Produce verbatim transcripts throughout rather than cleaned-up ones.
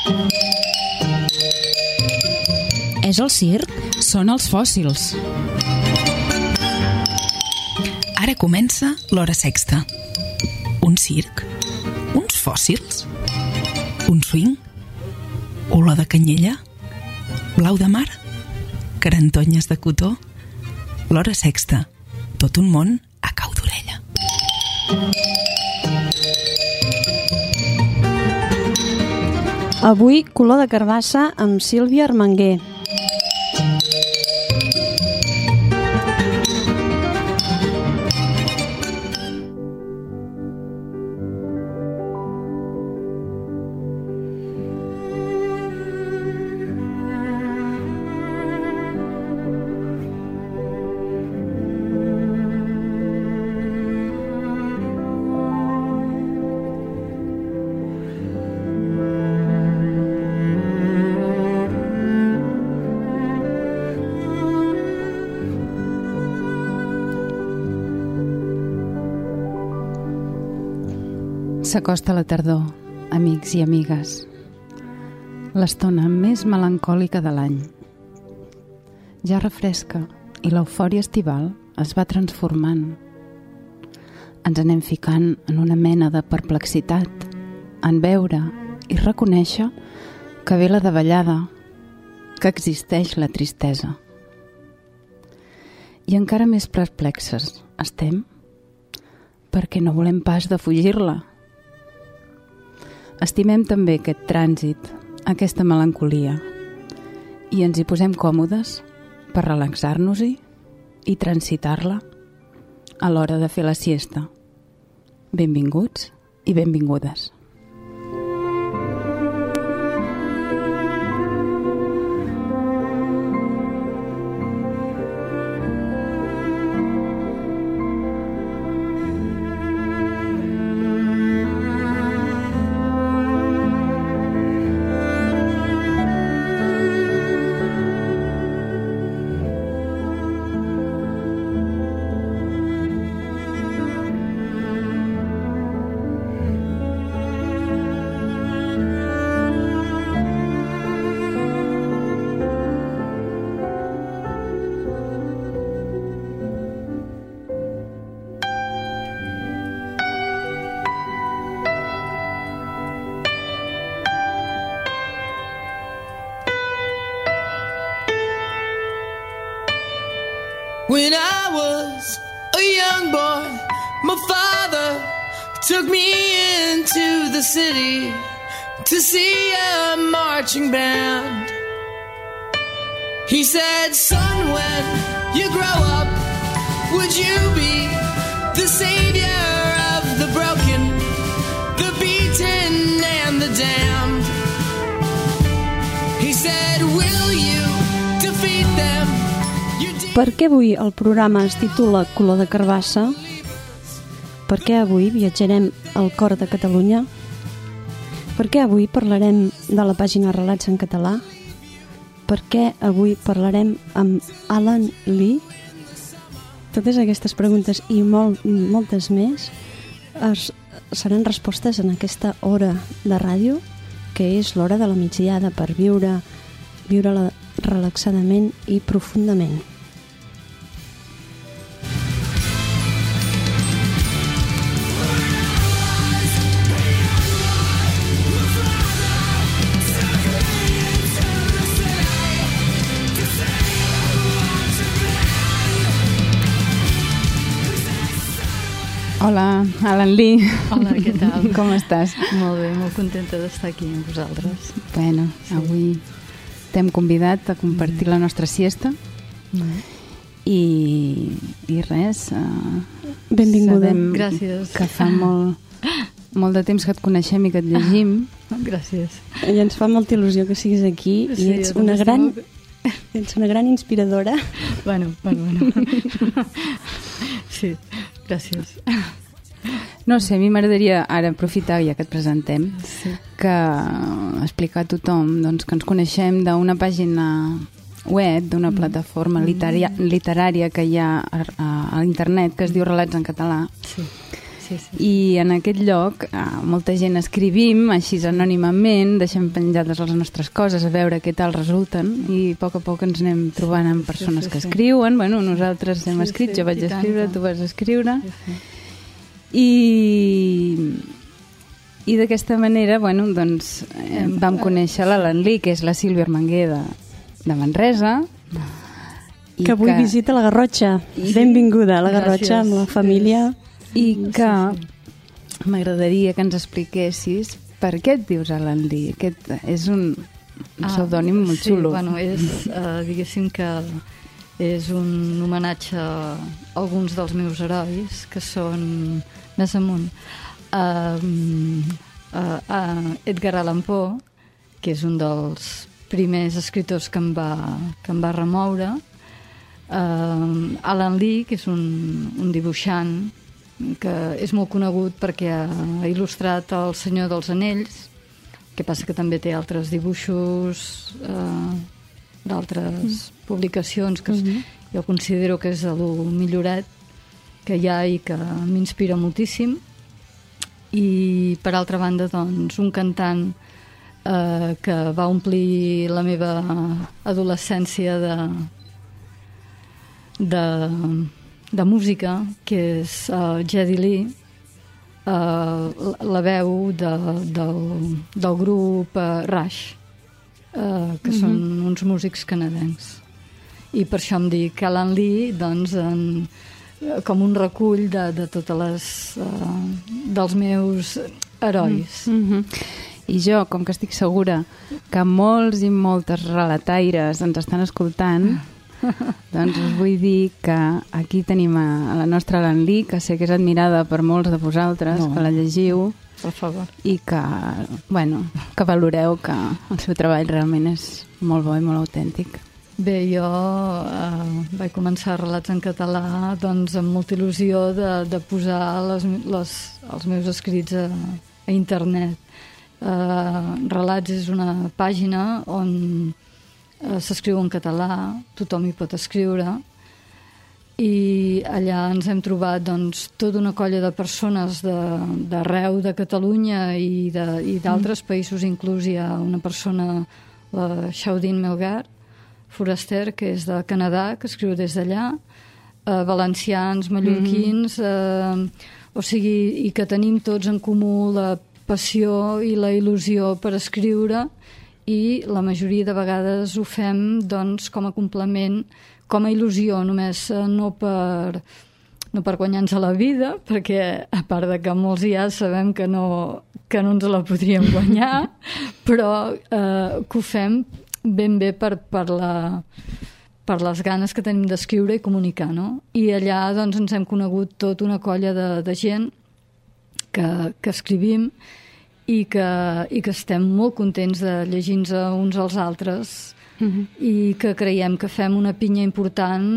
És el circ? Són els fòssils. Ara comença l'Hora Sexta. Un circ? Uns fòssils? Un swing? Olor de canyella? Blau de mar? Carantonyes de cotó? L'Hora Sexta. Tot un món a cau d'orella. Avui, color de carbassa amb Sílvia Armenguer. S'acosta la tardor, amics i amigues. L'estona més melancòlica de l'any. Ja refresca i l'eufòria estival es va transformant. Ens anem ficant en una mena de perplexitat, en veure i reconèixer que ve la davallada, que existeix la tristesa. I encara més perplexes estem perquè no volem pas defugir-la. Estimem també aquest trànsit, aquesta melancolia, i ens hi posem còmodes per relaxar-nos-hi i transitar-la a l'hora de fer la siesta. Benvinguts i benvingudes. When I was a young boy, my father took me into the city to see a marching band. He said, son, when you grow up, would you be the savior of the broken, the beaten and the damned? He said, will you defeat them? Per què avui el programa es titula Color de carbassa? Per què avui viatjarem al cor de Catalunya? Per què avui parlarem de la pàgina Relats en català? Per què avui parlarem amb Alan Lee? Totes aquestes preguntes i molt, moltes més es, seran respostes en aquesta hora de ràdio, que és l'hora de la migdiada per viure, viure-la relaxadament i profundament. Hola, Alan Lee. Hola, què tal? Com estàs? Molt bé, molt contenta d'estar aquí amb vosaltres. Bueno, sí. Avui t'hem convidat a compartir mm. la nostra siesta mm. i, i res. Uh, Benvinguda. Gràcies. Que fa molt, molt de temps que et coneixem i que et llegim. Gràcies. I ens fa molta il·lusió que siguis aquí sí, i ets una gran... Molt... Ets una gran inspiradora. Bueno, bueno, bueno. Sí, gràcies. No sé, a mi m'agradaria ara aprofitar, ja que et presentem, sí. que explicar a tothom doncs, que ens coneixem d'una pàgina web, d'una plataforma literària, literària que hi ha a, a, a internet, que es diu Relats en català. Sí. sí, sí. I en aquest lloc eh, molta gent escrivim així anònimament, deixem penjades les nostres coses a veure què tal resulten, i a poc a poc ens anem trobant amb persones sí, sí, que sí. escriuen. Bueno, nosaltres hem Sí, escrit, sí, jo vaig i tant, escriure, tant. tu vas escriure, Sí, sí. i, i d'aquesta manera, bueno, doncs, eh, vam conèixer l'Alan Lee, que és la Sílvia Armenguer de, de Manresa, i Que avui visita la Garrotxa. Benvinguda a la Garrotxa Gràcies. amb la família. i que m'agradaria que ens expliquessis per què et dius Alan Lee. Aquest és un, un Ah, pseudònim molt sí, xulo. Bueno, és, uh, diguéssim que és un homenatge a alguns dels meus herois, que són més amunt. Uh, uh, uh, Edgar Allan Poe, que és un dels primers escriptors que em va, que em va remoure. Uh, Alan Lee, que és un, un dibuixant que és molt conegut perquè ha il·lustrat El Senyor dels Anells, que passa que també té altres dibuixos eh, d'altres mm. publicacions que mm-hmm. jo considero que és el milloret que hi ha i que m'inspira moltíssim. I per altra banda, doncs, un cantant eh, que va omplir la meva adolescència de de, de música, que és uh, Geddy Lee, uh, la veu de, del, del grup uh, Rush, uh, que mm-hmm. són uns músics canadencs. I per això em dic Alan Lee, doncs, en, com un recull de, de totes les uh, dels meus herois. Mm-hmm. I jo, com que estic segura que molts i moltes relataires ens estan escoltant, doncs us vull dir que aquí tenim a, a la nostra Alan Lee, que sé que és admirada per molts de vosaltres, No. que la llegiu, Per favor. i que, bueno, que valoreu que el seu treball realment és molt bo i molt autèntic. Bé, jo eh, vaig començar relats en català doncs amb molta il·lusió de, de posar les, les, els meus escrits a, a internet. Eh, Relats és una pàgina on eh, s'escriu en català, tothom hi pot escriure, i allà ens hem trobat doncs, tota una colla de persones d'arreu de, de Catalunya i d'altres mm. països, inclús hi ha una persona, la Xaudine Melgar, foraster, que és de Canadà, que escriu des d'allà, eh, valencians, mallorquins, eh, o sigui, i que tenim tots en comú la passió i la il·lusió per escriure, i la majoria de vegades ho fem doncs, com a complement, com a il·lusió, només eh, no per, no per guanyar-nos la vida, perquè a part de que molts ja sabem que no, que no ens la podríem guanyar, però eh, que ho fem ben bé per, per, la, per les ganes que tenim d'escriure i comunicar, no? I allà doncs, ens hem conegut tota una colla de, de gent que, que escrivim i que, i que estem molt contents de llegir-nos uns als altres, uh-huh. i que creiem que fem una pinya important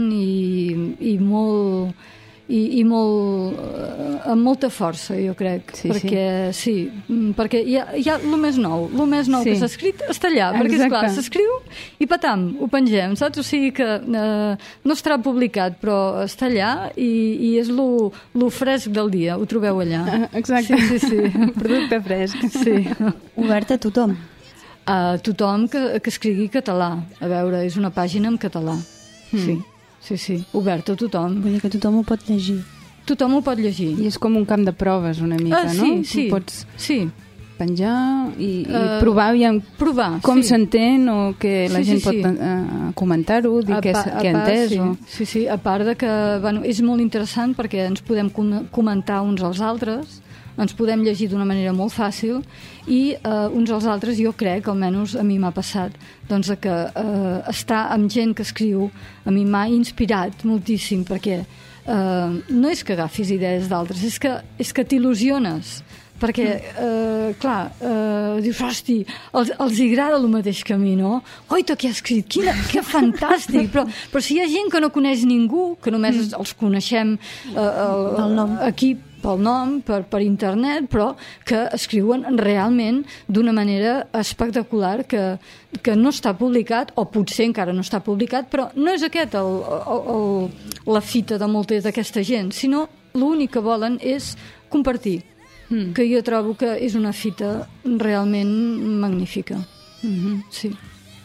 i, i molt... I, i molt, amb molta força, jo crec, sí, perquè sí, sí perquè hi ha, hi ha el més nou, el més nou sí. que s'ha escrit està allà, perquè esclar, s'escriu i patam, ho pengem, saps? O sigui que eh, no estarà publicat, però està allà i, i és lo, lo fresc del dia, ho trobeu allà. Exacte, sí, sí, sí. Producte fresc. Sí. Obert a tothom. A tothom que, que escrigui català. A veure, és una pàgina en català, mm. sí. Sí, sí, obert a tothom. Vull dir que tothom ho pot llegir. Tothom ho pot llegir. I és com un camp de proves una mica, ah, no? Sí, sí. Tu pots sí. penjar i, i uh, provar aviam provar, com sí. s'entén, o que la sí, gent sí, pot sí. uh, comentar-ho, dir què ha entès. Sí. O... sí, sí, a part de que bueno, és molt interessant perquè ens podem com comentar uns als altres, ens podem llegir d'una manera molt fàcil i eh, uns als altres, jo crec, almenys a mi m'ha passat, doncs que eh, estar amb gent que escriu a mi m'ha inspirat moltíssim, perquè eh, no és que agafis idees d'altres, és que, és que t'il·lusiones, perquè, eh, clar, eh, dius, hosti, els, els agrada el mateix que a mi, no? Oi, tu què has escrit? Quina, que fantàstic! Però, però si hi ha gent que no coneix ningú, que només mm. els coneixem eh, el, el nom. Aquí pel nom, per, per internet, però que escriuen realment d'una manera espectacular, que, que no està publicat, o potser encara no està publicat, però no és aquest el, el, el, la fita de molta d'aquesta gent, sinó l'únic que volen és compartir, mm. que jo trobo que és una fita realment magnífica. Mm-hmm. Sí.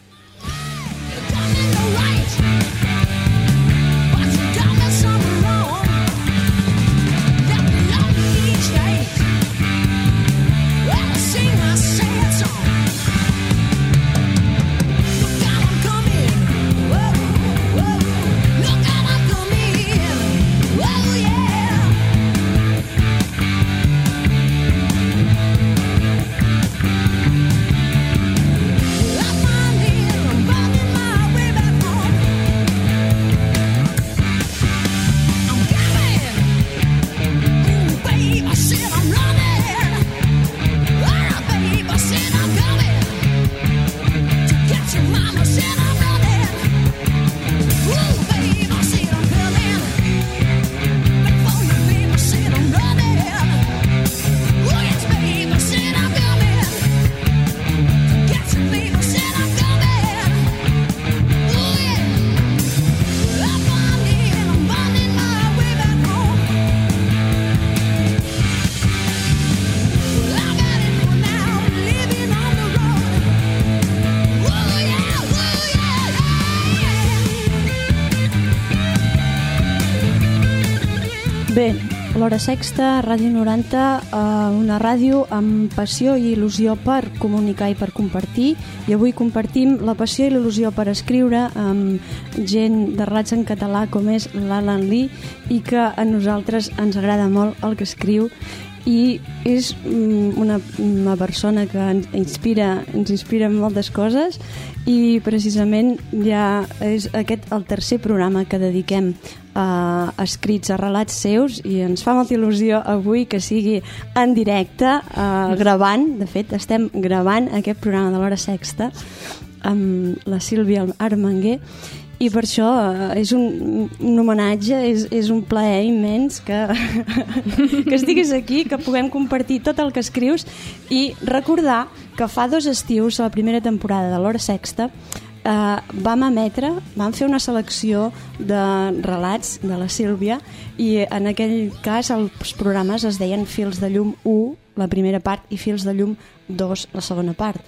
Bé, l'Hora Sexta, Ràdio noranta, eh, una ràdio amb passió i il·lusió per comunicar i per compartir. I avui compartim la passió i l'il·lusió per escriure amb gent de relats en català com és l'Alan Lee, i que a nosaltres ens agrada molt el que escriu, i és una, una persona que ens inspira, ens inspira en moltes coses, i precisament ja és aquest el tercer programa que dediquem a escrits, a relats seus, i ens fa molta il·lusió avui que sigui en directe, uh, gravant. De fet, estem gravant aquest programa de l'Hora Sexta amb la Sílvia Armenguer, i per això uh, és un, un homenatge, és, és un plaer immens que, que estiguis aquí, que puguem compartir tot el que escrius, i recordar que fa dos estius, a la primera temporada de l'Hora Sexta, Uh, vam emetre, vam fer una selecció de relats de la Sílvia, i en aquell cas els programes es deien Fils de llum u, la primera part, i Fils de llum dos, la segona part.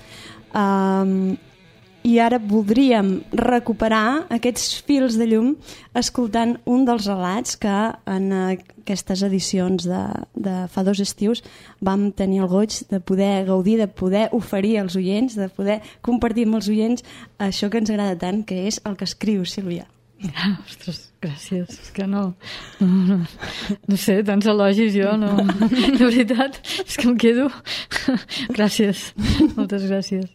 Um, I ara voldríem recuperar aquests fils de llum escoltant un dels relats que en aquestes edicions de, de fa dos estius vam tenir el goig de poder gaudir, de poder oferir als oients, de poder compartir amb els oients això que ens agrada tant, que és el que escrius, Sílvia. Ah, ostres, gràcies. És que no, no, no, no sé, tants elogis jo, no. De veritat, és que em quedo... Gràcies, moltes gràcies.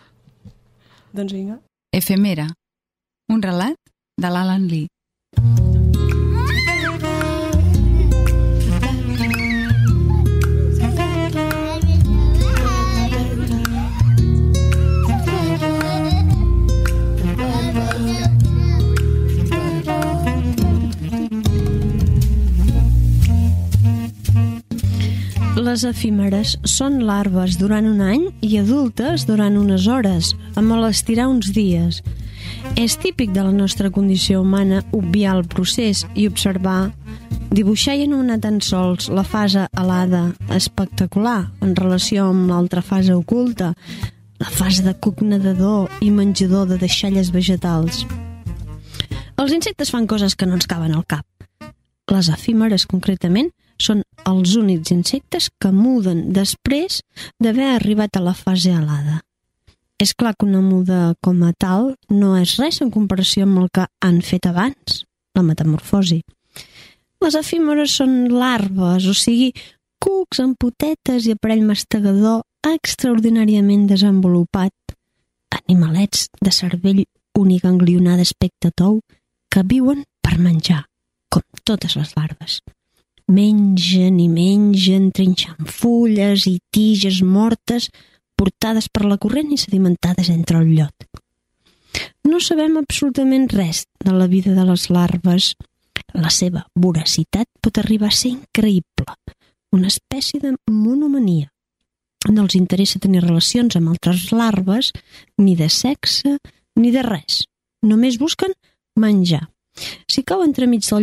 Doncs vinga. Efemera, un relat de l'Alan Lee. Les efímeres són larves durant un any i adultes durant unes hores, amb l'estirar uns dies. És típic de la nostra condició humana obviar el procés i observar, dibuixar i anomenar tan sols la fase alada espectacular en relació amb l'altra fase oculta, la fase de cuc nedador i menjador de deixalles vegetals. Els insectes fan coses que no ens caben al cap. Les efímeres, concretament, són els únics insectes que muden després d'haver arribat a la fase alada. És clar que una muda com a tal no és res en comparació amb el que han fet abans, la metamorfosi. Les efímeres són larves, o sigui, cucs amb potetes i aparell mastegador extraordinàriament desenvolupat, animalets de cervell uniganglionà d'aspecte tou que viuen per menjar, com totes les larves. Mengen i mengen, trinxant fulles i tiges mortes portades per la corrent i sedimentades entre el llot. No sabem absolutament res de la vida de les larves. La seva voracitat pot arribar a ser increïble, una espècie de monomania. No els interessa tenir relacions amb altres larves, ni de sexe, ni de res. Només busquen menjar. Si cau entremig del llot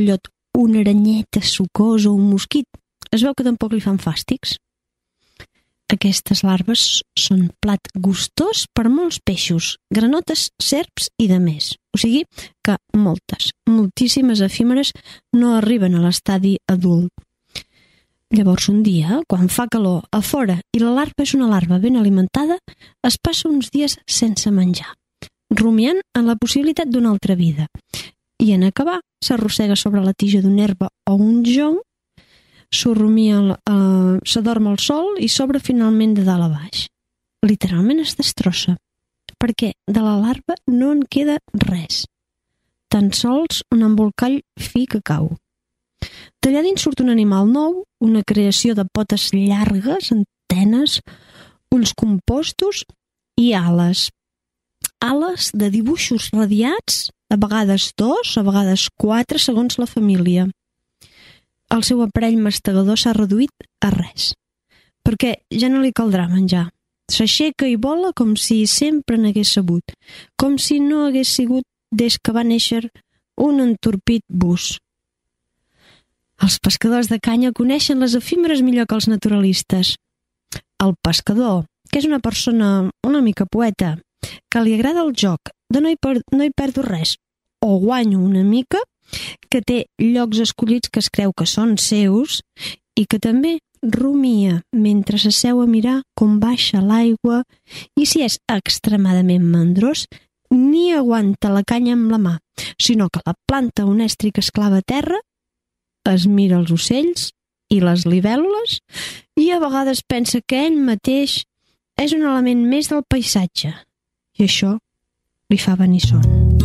una aranyeta sucosa o un mosquit, es veu que tampoc li fan fàstics. Aquestes larves són plat gustós per molts peixos, granotes, serps i de més. O sigui que moltes, moltíssimes efímeres no arriben a l'estadi adult. Llavors un dia, quan fa calor a fora i la larva és una larva ben alimentada, es passa uns dies sense menjar, rumiant en la possibilitat d'una altra vida. I en acabar, s'arrossega sobre la tija d'una herba o un jonc, s'ho rumia, eh, s'adorm al sol i s'obre finalment de dalt a baix. Literalment es destrossa, perquè de la larva no en queda res, tan sols un embolcall fi que cau. D'allà dins surt un animal nou, una creació de potes llargues, antenes, ulls compostos i ales. Ales de dibuixos radiats, a vegades dos, a vegades quatre, segons la família. El seu aparell mastegador s'ha reduït a res, perquè ja no li caldrà menjar. S'aixeca i vola com si sempre n'hagués sabut, com si no hagués sigut des que va néixer un entorpit bus. Els pescadors de canya coneixen les efímeres millor que els naturalistes. El pescador, que és una persona una mica poeta, que li agrada el joc, de no hi, per, no hi perdo res, o guanyo una mica, que té llocs escollits que es creu que són seus i que també rumia mentre s'asseu a mirar com baixa l'aigua i si és extremadament mandrós, ni aguanta la canya amb la mà, sinó que la planta un estri que es clava a terra, es mira els ocells i les libèl·lules i a vegades pensa que ell mateix és un element més del paisatge i això li fa venir son.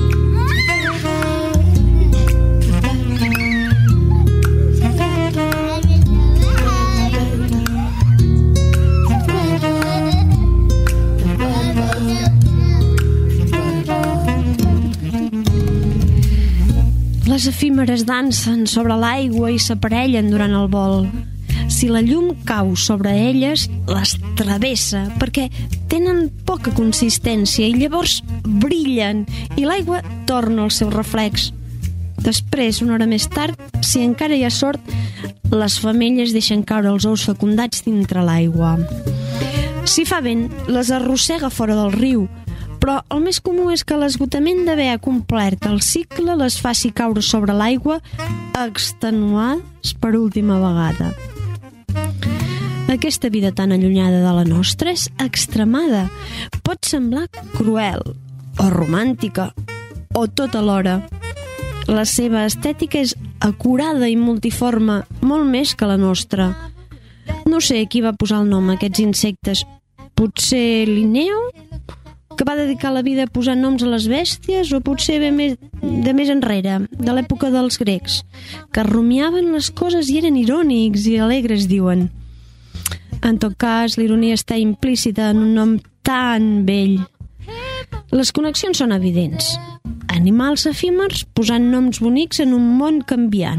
Les efímeres dansen sobre l'aigua i s'aparellen durant el vol. Si la llum cau sobre elles, les travessa perquè tenen poca consistència i llavors brillen i l'aigua torna al seu reflex. Després, una hora més tard, si encara hi ha sort, les femelles deixen caure els ous fecundats dintre l'aigua. Si fa vent, les arrossega fora del riu, però el més comú és que l'esgotament d'haver complert el cicle les faci caure sobre l'aigua extenuades per última vegada. Aquesta vida tan allunyada de la nostra és extremada. Pot semblar cruel, o romàntica, o tot alhora. La seva estètica és acurada i multiforme, molt més que la nostra. No sé qui va posar el nom a aquests insectes. Potser Linneu, que va dedicar la vida a posar noms a les bèsties, o potser ve més, de més enrere, de l'època dels grecs, que rumiaven les coses i eren irònics i alegres, diuen. En tot cas, l'ironia està implícita en un nom tan vell. Les connexions són evidents. Animals efímers posant noms bonics en un món canviant.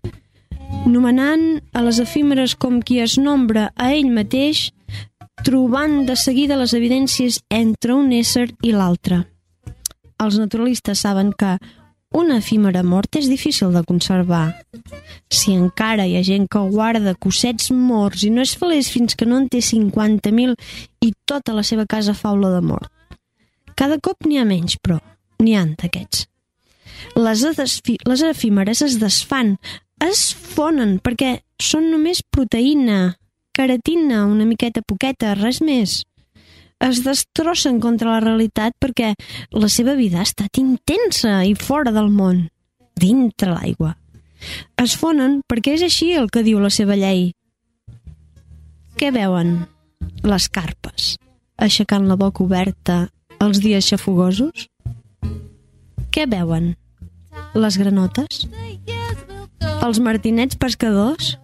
Nomenant a les efímeres com qui es nombra a ell mateix, trobant de seguida les evidències entre un ésser i l'altre. Els naturalistes saben que una efímera mort és difícil de conservar. Si encara hi ha gent que guarda cossets morts i no és feliç fins que no en té cinquanta mil i tota la seva casa fa olor de mort. Cada cop n'hi ha menys, però n'hi ha d'aquests. Les, les efímeres es desfan, es fonen, perquè són només proteïna, queratina, una miqueta poqueta, res més. Es destrossen contra la realitat perquè la seva vida ha estat intensa i fora del món, dintre l'aigua. Es fonen perquè és així el que diu la seva llei. Què veuen? Les carpes, aixecant la boca oberta els dies xafogosos? Què veuen? Les granotes? Els martinets pescadors?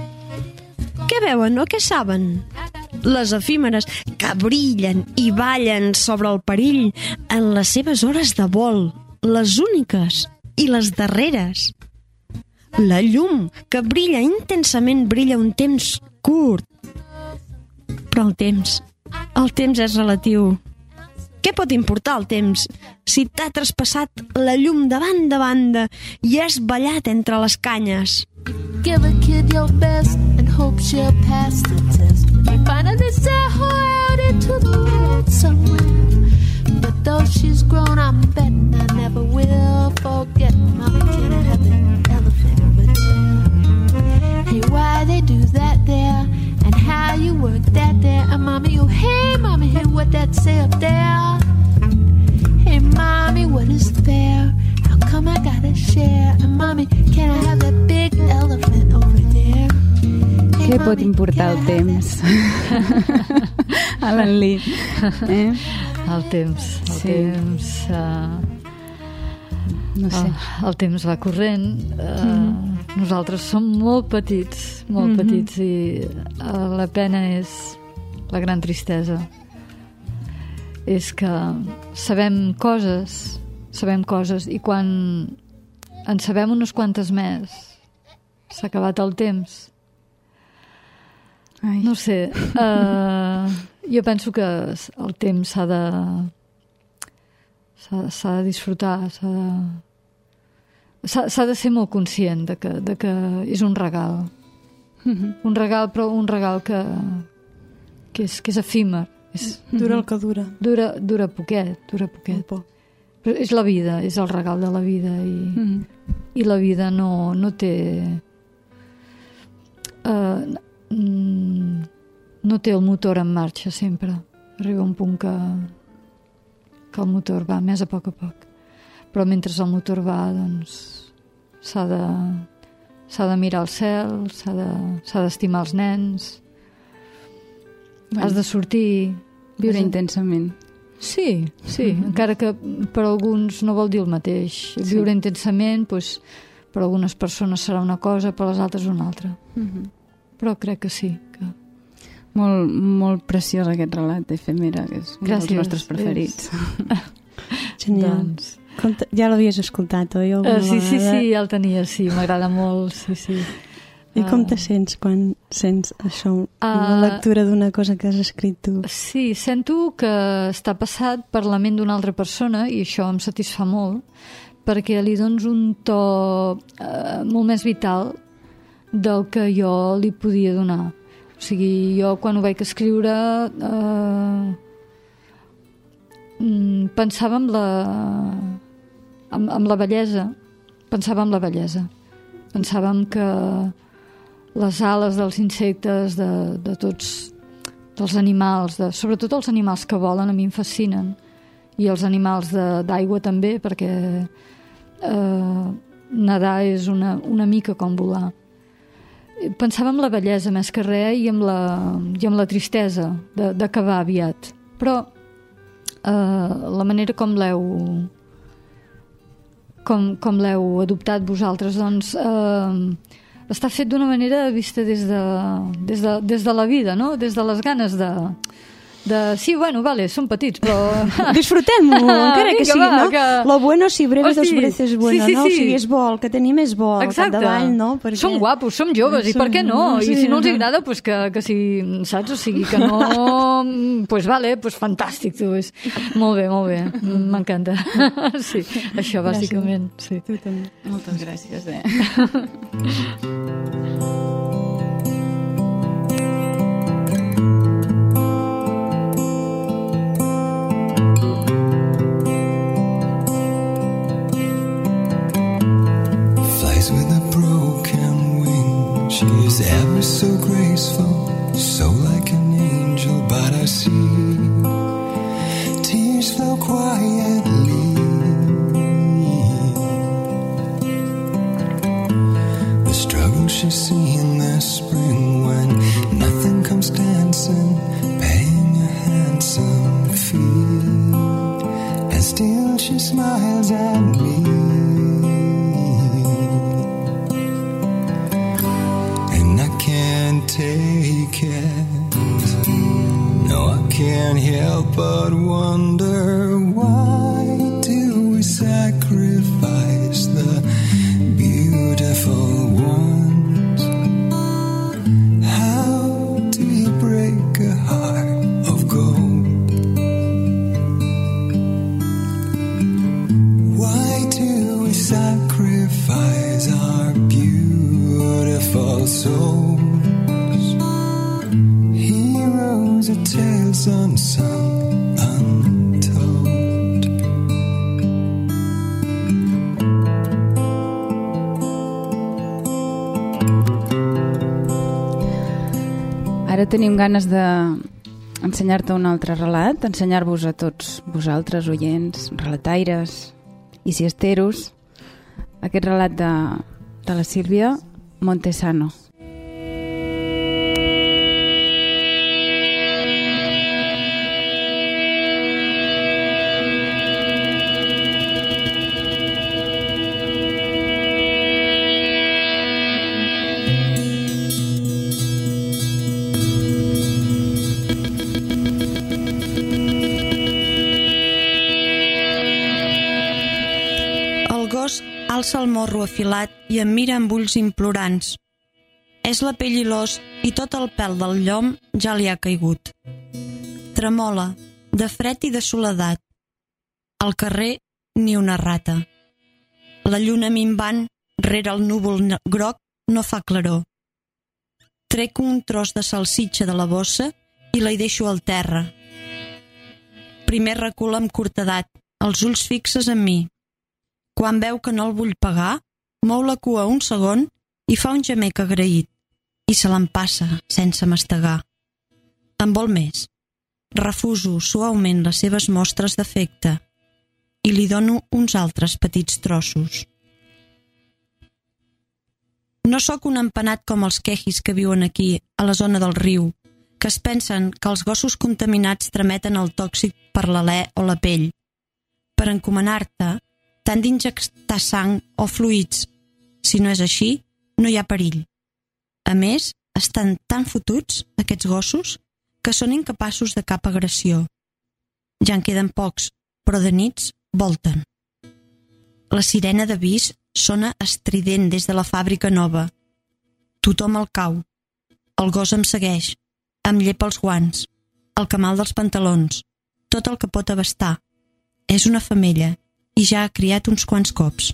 Què veuen o què saben? Les efímeres que brillen i ballen sobre el perill en les seves hores de vol, les úniques i les darreres. La llum que brilla intensament brilla un temps curt. Però el temps, el temps és relatiu. Què pot importar el temps si t'ha traspassat la llum de banda a banda i has ballat entre les canyes? Give a kid your best and hope she'll pass the test. When you finally set her out into the world somewhere. But though she's grown, I'm betting I never will forget. Mommy, can I have that elephant over there? Hey, why they do that there? And how you work that there? And mommy, oh hey, mommy, hey, what that say up there? Hey, mommy, what is fair? How come I gotta share? And mommy, can I have that big elephant over there? Hey, Què mommy, pot importar el temps? Alan Lee. Eh? El temps, el Sí. temps... Uh, No sé. el, el temps va corrent. Uh, mm. Nosaltres som molt petits, molt Mhm. petits, i uh, la pena és la gran tristesa. És que sabem coses, sabem coses, i quan en sabem unes quantes més, s'ha acabat el temps. Ai. No sé, uh, jo penso que el temps s'ha de s'ha, s'ha de disfrutar, s'ha de s'ha, s'ha de ser molt conscient de que, de que és un regal. Mhm. Un regal, però un regal que, que, és, que és efímer. És, Dura el que dura. dura, dura poquet, dura poquet. Un poc. Però és la vida, és el regal de la vida, i, Mhm. i la vida no, no té... Uh, no té el motor en marxa sempre. Arriba un punt que, que el motor va més a poc a poc. Però mentre el motor va, doncs, s'ha de, s'ha de mirar al cel, s'ha de, s'ha d'estimar els nens, Bueno. has de sortir... Viure has de- intensament. Sí, sí, mm-hmm. encara que per alguns no vol dir el mateix. Sí. Viure intensament, doncs, per algunes persones serà una cosa, per les altres una altra. Mhm. Però crec que sí. Que... Molt, molt preciós aquest relat d'Efemera, que és un dels Gràcies. nostres preferits. Genial. Doncs... Com te- ja l'havies escoltat, oi? Uh, sí, sí, sí, ja el tenia, sí, m'agrada molt, sí, sí. I com Ah. te sents quan sents això, la Ah. lectura d'una cosa que has escrit tu? Sí, sento que està passat per la ment d'una altra persona, i això em satisfà molt, perquè li dones un to eh, molt més vital del que jo li podia donar. O sigui, jo quan ho vaig escriure eh, mm, pensava en la, en, en la bellesa, pensava en la bellesa. Pensàvem que les ales dels insectes, de, de tots, dels animals, de, sobretot els animals que volen, a mi em fascinen, i els animals de- d'aigua també, perquè eh, nedar és una, una mica com volar. Pensava en la bellesa més que res, i en la, i en la tristesa de- d'acabar aviat. Però eh, la manera com l'heu com, com l'heu adoptat vosaltres, doncs eh, està fet d'una manera vista des de, des de, des de la vida, no? Des de les ganes de, de... Sí, bueno, vale, som petits, però... Disfrutem-ho, encara que Vinga, sigui, va, no? que- Lo bueno si breve Hosti, dos veces bueno, sí, sí, no? sí. O sigui, és bo, el que tenim és bo, Exacte. al capdavall, no? Perquè... Som guapos, som joves, i per què no? Sí. I si no els agrada, pues que, que si, saps? O sigui, que no... pues vale, pues fantàstic, tu. És... Molt bé, molt bé, m'encanta. Sí, això bàsicament, sí. Tu també. Moltes gràcies, eh? Flies with a broken wing. She is ever so graceful, so like an angel. But I see tears flow quietly. The struggle she's seen this spring when nothing comes dancing, paying a handsome fee. And still she smiles at me. And I can't take it. No, I can't help but wonder, why do we sacrifice the beautiful ones? How do you break a heart of gold? unsung, untold. Ara tenim ganes de ensenyar-te un altre relat, ensenyar-vos a tots vosaltres, oients, relataires i siesteros, aquest relat de, de la Sílvia Montesano. Alça el morro afilat i em mira amb ulls implorants. És la pell i l'os i tot el pèl del llom ja li ha caigut. Tremola, de fred i de soledat. Al carrer, ni una rata. La lluna minvant, rere el núvol groc, no fa claror. Trec un tros de salsitxa de la bossa i la hi deixo al terra. Primer recula amb cortedat, els ulls fixes en mi. Quan veu que no el vull pagar, mou la cua un segon i fa un gemec agraït i se l'empassa sense mastegar. En vol més. Refuso suaument les seves mostres d'afecte i li dono uns altres petits trossos. No sóc un empanat com els quejis que viuen aquí, a la zona del riu, que es pensen que els gossos contaminats trameten el tòxic per l'alè o la pell. Per encomanar-te, t'han d'injectar sang o fluids. Si no és així, no hi ha perill. A més, estan tan fotuts, aquests gossos, que són incapaços de cap agressió. Ja en queden pocs, però de nits volten. La sirena d'avís sona estrident des de la fàbrica nova. Tothom el cau. El gos em segueix, em llepa els guants, el camal dels pantalons, tot el que pot abastar. És una femella i ja ha criat uns quants cops.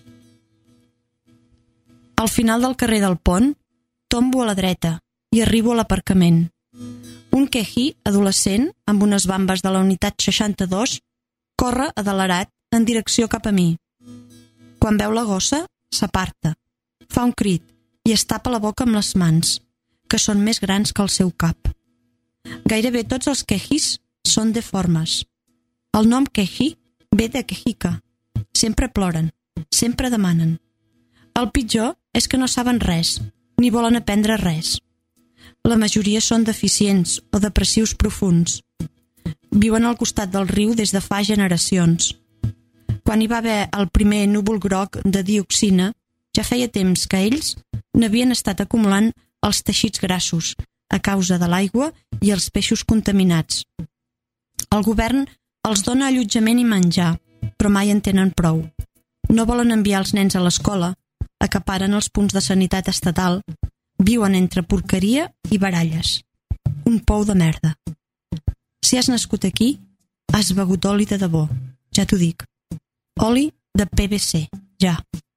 Al final del carrer del pont, tombo a la dreta i arribo a l'aparcament. Un quejí adolescent, amb unes bambes de la unitat seixanta-dos, corre adelerat en direcció cap a mi. Quan veu la gossa, s'aparta, fa un crit i es tapa la boca amb les mans, que són més grans que el seu cap. Gairebé tots els quejís són deformes. El nom quejí ve de quejica. Sempre ploren, sempre demanen. El pitjor és que no saben res, ni volen aprendre res. La majoria són deficients o depressius profuns. Viuen al costat del riu des de fa generacions. Quan hi va haver el primer núvol groc de dioxina, ja feia temps que ells n'havien estat acumulant els teixits grassos a causa de l'aigua i els peixos contaminats. El govern els dona allotjament i menjar, però mai en tenen prou. No volen enviar els nens a l'escola, acaparen els punts de sanitat estatal, viuen entre porqueria i baralles. Un pou de merda. Si has nascut aquí, has begut oli de debò, ja t'ho dic. Oli de P V C, ja.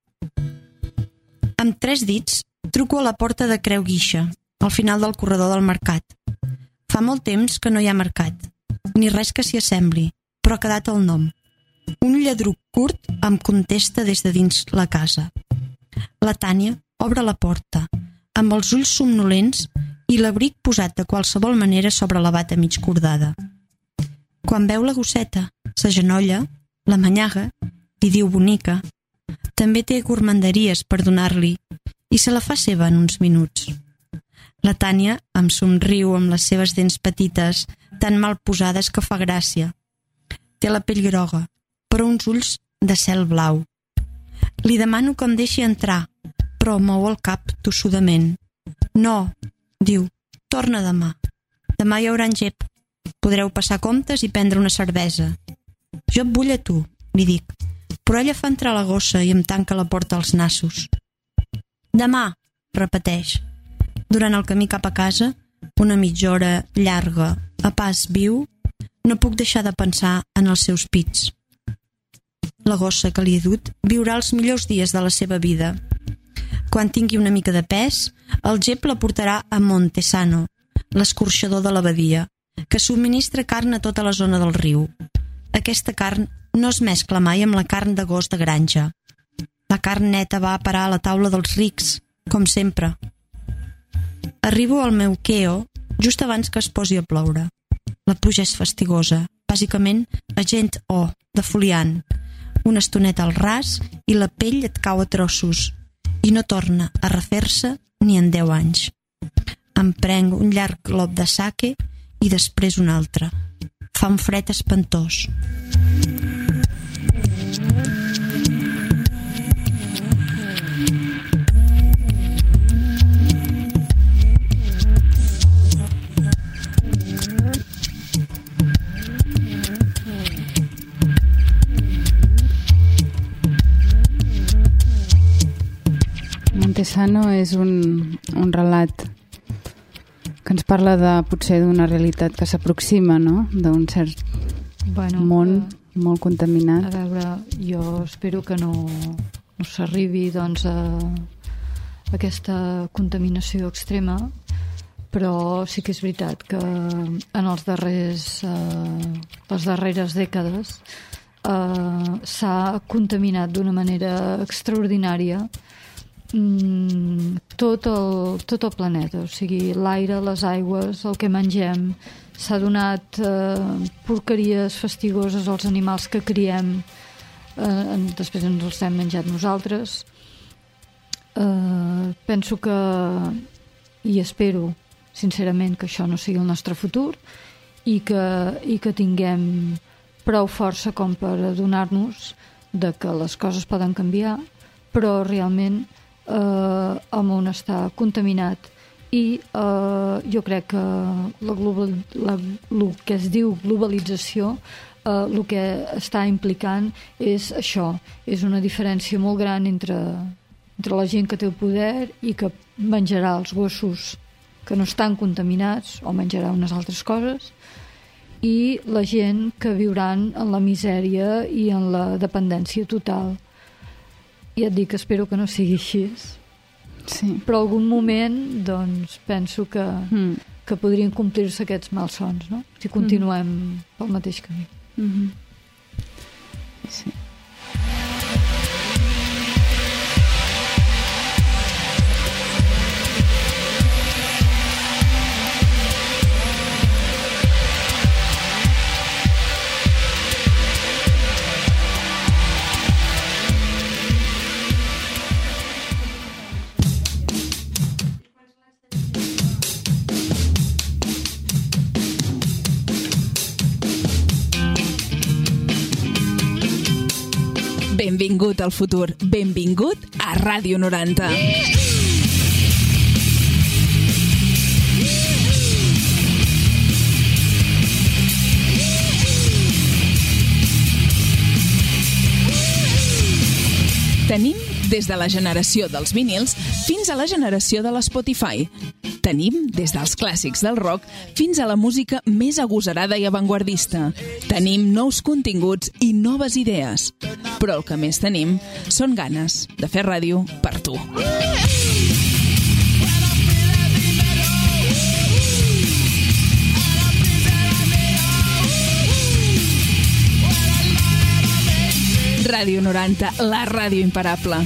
Amb tres dits, truco a la porta de Creu Guixa, al final del corredor del mercat. Fa molt temps que no hi ha mercat, ni res que s'hi assembli, però ha quedat el nom. Un lladruc curt em contesta des de dins la casa. La Tània obre la porta, amb els ulls somnolents i l'abric posat de qualsevol manera sobre la bata mig cordada. Quan veu la gosseta, s'agenolla, la manyaga, li diu bonica. També té gourmanderies per donar-li i se la fa seva en uns minuts. La Tània em somriu amb les seves dents petites, tan mal posades que fa gràcia. Té la pell groga, però uns ulls de cel blau. Li demano que em deixi entrar, però mou el cap tossudament. No, diu, torna demà. Demà hi haurà engep. Podreu passar comptes i prendre una cervesa. Jo et vull a tu, li dic, però ella fa entrar la gossa i em tanca la porta als nassos. Demà, repeteix. Durant el camí cap a casa, una mitja hora llarga, a pas viu, no puc deixar de pensar en els seus pits. La gossa que li he dut viurà els millors dies de la seva vida. Quan tingui una mica de pes, el gep la portarà a Montesano, l'escorxador de l'abadia, que subministra carn a tota la zona del riu. Aquesta carn no es mescla mai amb la carn de gos de granja. La carn neta va a parar a la taula dels rics, com sempre. Arribo al meu queo just abans que es posi a ploure. La pluja és fastigosa, bàsicament agent O, de foliant. Una estoneta al ras i la pell et cau a trossos i no torna a refer-se ni en deu anys. Em prenc un llarg glop de sake i després un altre. Fa un fred espantós. Montesano és un, un relat que ens parla de, potser d'una realitat que s'aproxima, no? D'un cert bueno, món uh, molt contaminat. A veure, jo espero que no, no s'arribi doncs, a, a aquesta contaminació extrema, però sí que és veritat que en els darrers, uh, les darreres dècades uh, s'ha contaminat d'una manera extraordinària tot el, tot el planeta, o sigui, l'aire, les aigües, el que mengem. S'ha donat eh, porqueries fastigoses als animals que criem, eh, després ens els hem menjat nosaltres. Eh, penso que, i espero sincerament que això no sigui el nostre futur i que, i que tinguem prou força com per adonar-nos de que les coses poden canviar, però realment Uh, el món està contaminat i uh, jo crec que la global, la, el que es diu globalització uh, el que està implicant és això, és una diferència molt gran entre, entre la gent que té el poder i que menjarà els gossos que no estan contaminats o menjarà unes altres coses i la gent que viuran en la misèria i en la dependència total. Ja et dic, espero que no sigui així. Sí. Però algun moment, doncs, penso que, mm. que podrien complir-se aquests malsons, no? Si continuem mm. pel mateix camí. Mm-hmm. Sí. Benvingut al futur. Benvingut a Ràdio noranta. Tenim des de la generació dels vinils fins a la generació de l'Spotify. Tenim des dels clàssics del rock fins a la música més agosarada i avantguardista. Tenim nous continguts i noves idees. Però el que més tenim són ganes de fer ràdio per tu. Ràdio noranta, la ràdio imparable.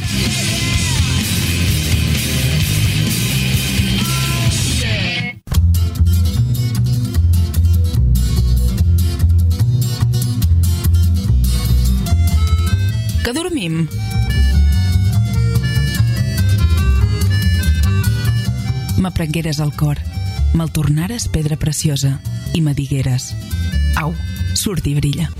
Que dormim? M'aprengueres al cor, me'l tornares pedra preciosa i me digueres: au, surt i brilla.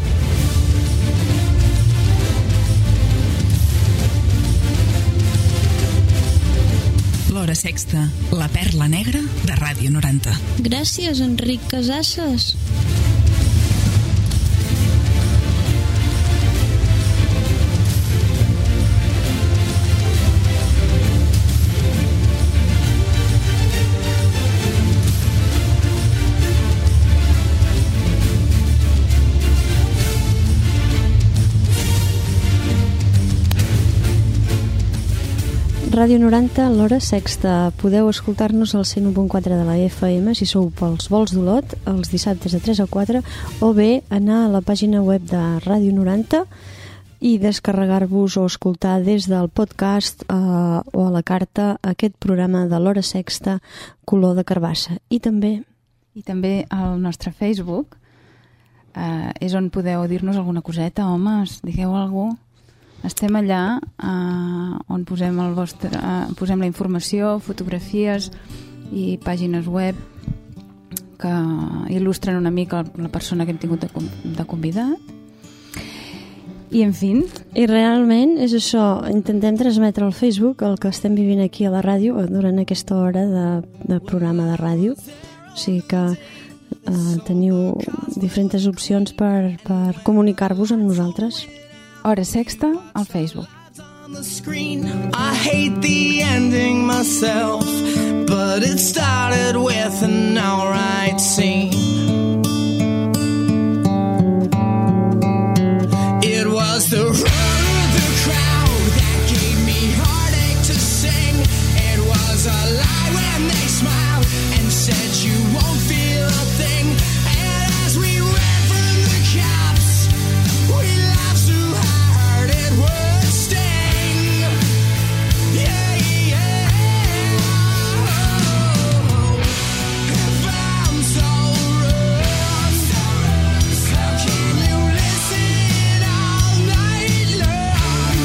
L'Hora Sexta, la perla negra de Ràdio noranta. Gràcies, Enric Casasses. Ràdio noranta, l'hora sexta. Podeu escoltar-nos al cent u punt quatre de la F M si sou pels vols d'Olot, els dissabtes de tres a quatre, o bé anar a la pàgina web de Ràdio noranta i descarregar-vos o escoltar des del podcast eh, o a la carta aquest programa de l'hora sexta Color de Carbassa. I també I també al nostre Facebook eh, és on podeu dir-nos alguna coseta. Homes, digueu alguna cosa. Estem allà eh, on posem, el vostre, eh, posem la informació, fotografies i pàgines web que il·lustren una mica la persona que hem tingut de, de convidar. I, en fi... I realment és això, intentem transmetre al Facebook el que estem vivint aquí a la ràdio durant aquesta hora de, de programa de ràdio. O sigui que eh, teniu diferents opcions per, per comunicar-vos amb nosaltres. Hora Sexta al Facebook. I hate the ending myself, but it started with an alright scene. It was the roar of the crowd that gave me heartache to sing. It was a lie when they smiled and said you won't feel a thing. And as we ran from the cops, we laughed so hard it would sting. Yeah, yeah. Oh, if I'm so wrong, how can you listen all night long?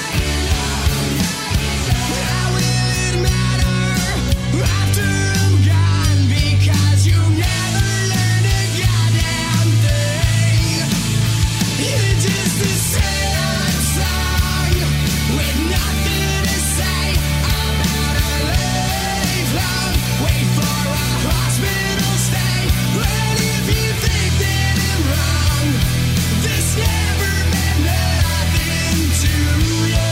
How will it matter after I'm gone? Because you never learned a goddamn thing. You're just a sad song with nothing to say about a lifelong wait for a hospital stay. But if you think that I'm wrong, this never meant nothing to you.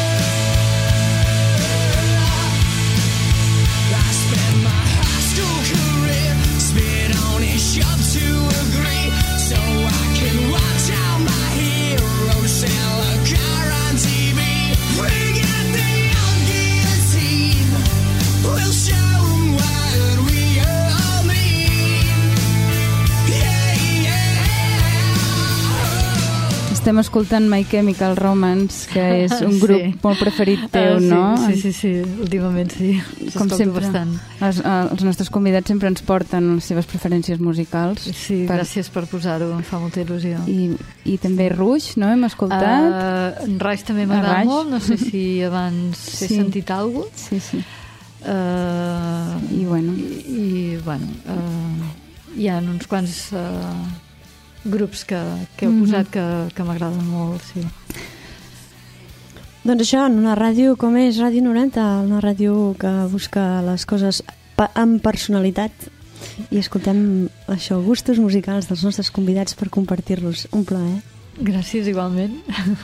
I spent my high school career spit on and shoved to agree, so I can watch how my heroes sell a car on T V. Bring out the old guillotine, we'll show 'em what we all mean. Yeah, yeah. Estem escoltant My Chemical Romance, que és un grup Sí. molt preferit teu, Ah, sí, no? Sí, sí, sí, últimament sí. Com S'escolta sempre, bastant. els, els nostres convidats sempre ens porten les seves preferències musicals. Sí, per- gràcies per posar-ho, em fa molta il·lusió. I, i també Ruix, no? Hem escoltat. Uh, en Rush també m'agrada Rush. molt, no sé si abans he Sí. sentit alguna cosa. Sí, sí. Uh, I bueno. I, i bueno, uh, hi ha uns quants uh, grups que, que heu Mhm. posat que, que m'agraden molt, sí. Doncs això, en una ràdio com és Ràdio noranta, una ràdio que busca les coses pa- amb personalitat, i escoltem això, gustos musicals dels nostres convidats per compartir-los. Un plaer. Gràcies igualment.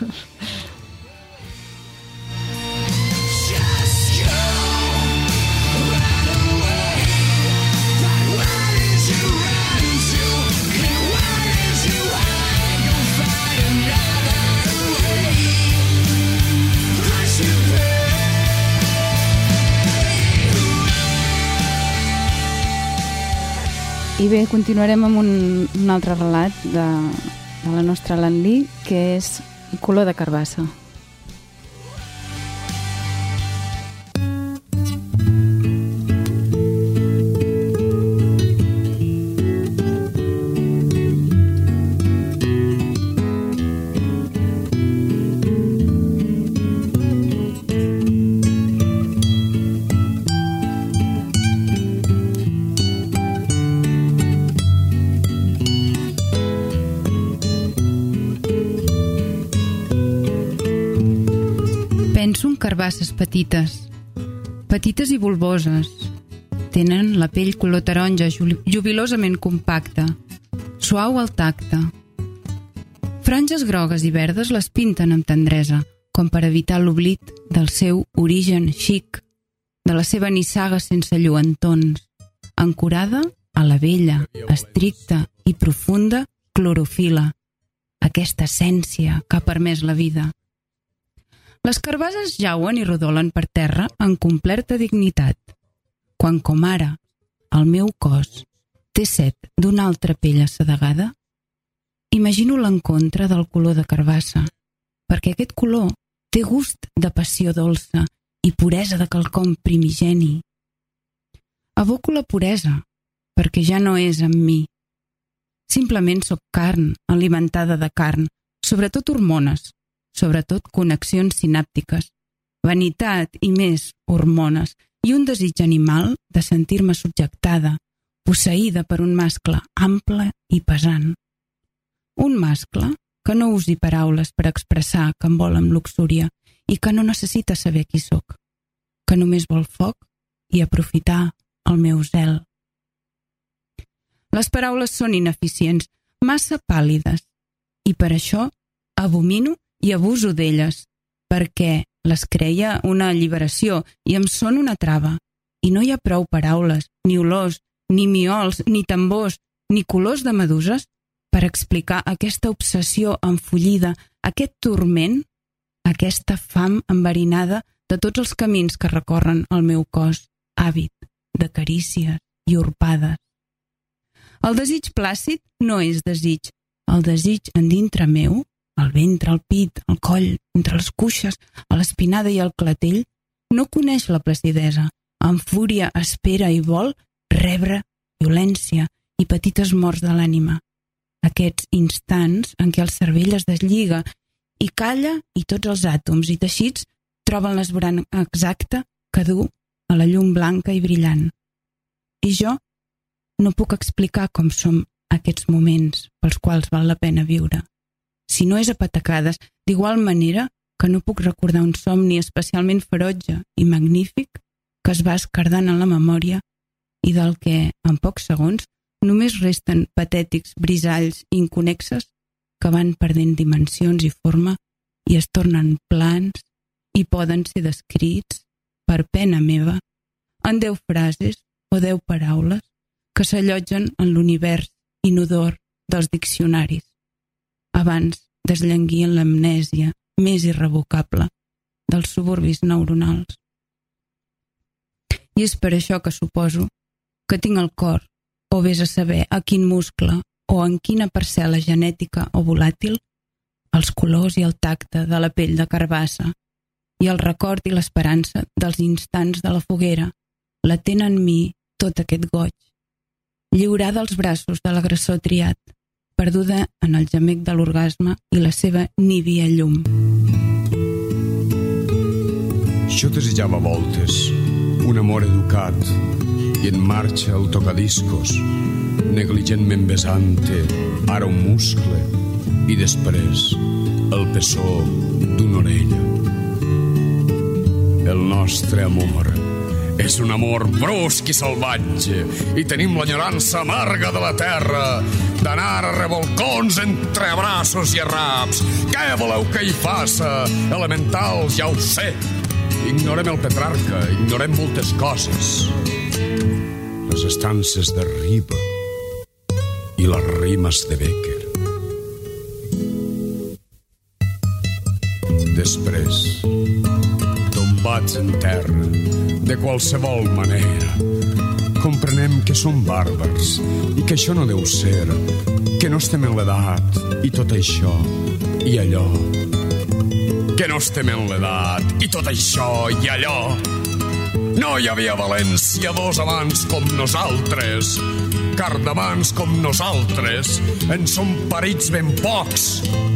Just go right away. But where did you run to? And where did you hide? Go find another way. Price you pay. I bé, continuarem amb un, un altre relat de, de la nostra Landí, que és Color de Carbassa. Penso en carbasses petites, petites i bulboses. Tenen la pell color taronja ju- jubilosament compacta, suau al tacte. Franges grogues i verdes les pinten amb tendresa, com per evitar l'oblit del seu origen xic, de la seva nissaga sense lluentons, ancorada a la vella, estricta i profunda clorofila, aquesta essència que ha permès la vida. Les carbasses jauen i rodolen per terra en completa dignitat. Quan, com ara, el meu cos té set d'una altra pell assedegada, imagino l'encontre del color de carbassa, perquè aquest color té gust de passió dolça i puresa de quelcom primigeni. Evoco la puresa, perquè ja no és en mi. Simplement sóc carn, alimentada de carn, sobretot hormones, sobretot connexions sinàptiques, vanitat i més hormones, i un desig animal de sentir-me subjectada, posseïda per un mascle ample i pesant. Un mascle que no usi paraules per expressar que em vol amb luxúria i que no necessita saber qui sóc, que només vol foc i aprofitar el meu zel. Les paraules són ineficients, massa pàl·lides, i per això abomino i abuso d'elles, perquè les creia una alliberació i em són una trava, i no hi ha prou paraules, ni olors, ni miols, ni tambors, ni colors de meduses per explicar aquesta obsessió enfollida, aquest turment, aquesta fam enverinada de tots els camins que recorren el meu cos, àvid de carícies i urpades. El desig plàcid no és desig. El desig endintre meu, al ventre, al pit, al coll, entre les cuixes, a l'espinada i al clatell, no coneix la placidesa. Amb fúria espera i vol rebre violència i petites morts de l'ànima. Aquests instants en què el cervell es deslliga i calla i tots els àtoms i teixits troben l'esbrana exacta que du a la llum blanca i brillant. I jo no puc explicar com són aquests moments pels quals val la pena viure. Si no és a patacades, d'igual manera que no puc recordar un somni especialment ferotge i magnífic que es va escardant en la memòria i del que, en pocs segons, només resten patètics brisalls inconexes que van perdent dimensions i forma i es tornen plans i poden ser descrits, per pena meva, en deu frases o deu paraules que s'allotgen en l'univers inodor dels diccionaris, abans d'esllanguir en l'amnèsia més irrevocable dels suburbis neuronals. I és per això que suposo que tinc el cor, o vés a saber a quin muscle o en quina parcel·la genètica o volàtil, els colors i el tacte de la pell de carbassa i el record i l'esperança dels instants de la foguera latent en mi tot aquest goig, lliurada als braços de l'agressor triat, perduda en el gemec de l'orgasme i la seva nívia llum. Jo desitjava voltes, un amor educat, i en marxa el tocadiscos, negligentment besante, ara un muscle, i després el pessó d'una orella. El nostre amor és un amor brusc i salvatge, i tenim l'enyorança amarga de la terra, d'anar a revolcons entre braços i arraps. Què voleu que hi faça? Elementals, ja ho sé. Ignorem el Petrarca, ignorem moltes coses. Les estances de Riba i les rimes de Bécquer. Després, tombats en terra, de qualsevol manera, comprenem que som bàrbars i que això no deu ser, que no estem en l'edat i tot això i allò. Que no estem en l'edat i tot això i allò. No hi havia a València dos amants com nosaltres, car d'amants com nosaltres en són parits ben pocs.